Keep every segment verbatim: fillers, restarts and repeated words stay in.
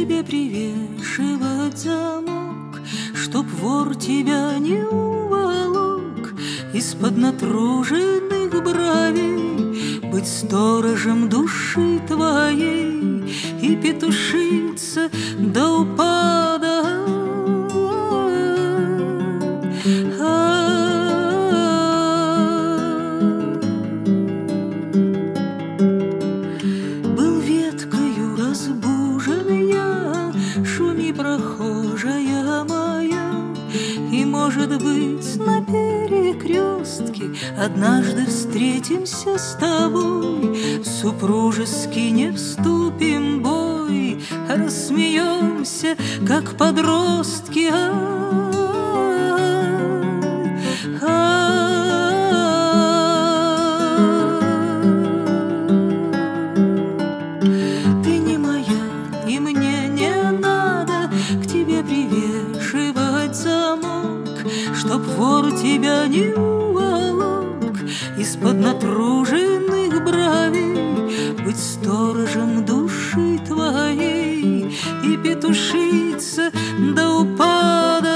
тебе привешивать замок, чтоб вор тебя не уволок из-под натруженных бровей, быть сторожем души твоей и петушиться до упада. Был веткою разбужен я, шуми, прохожая моя, и, может быть, на перекрестке однажды встретимся с тобой, в супружеский не вступим бой, а рассмеемся, как подростки. Ты не моя, и мне не надо к тебе привешивать замок, чтоб вор тебя не уволок из-под натруженных бровей, быть сторожем души твоей и петушиться до упада.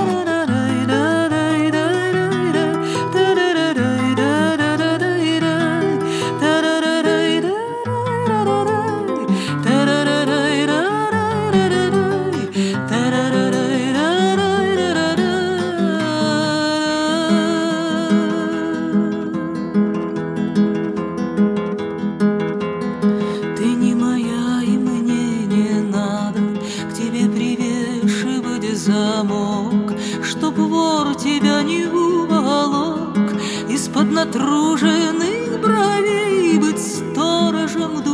Ты не моя, и мне не надо к тебе привешивать замок, чтоб вор тебя не уволок из-под натруженных бровей, быть сторожем души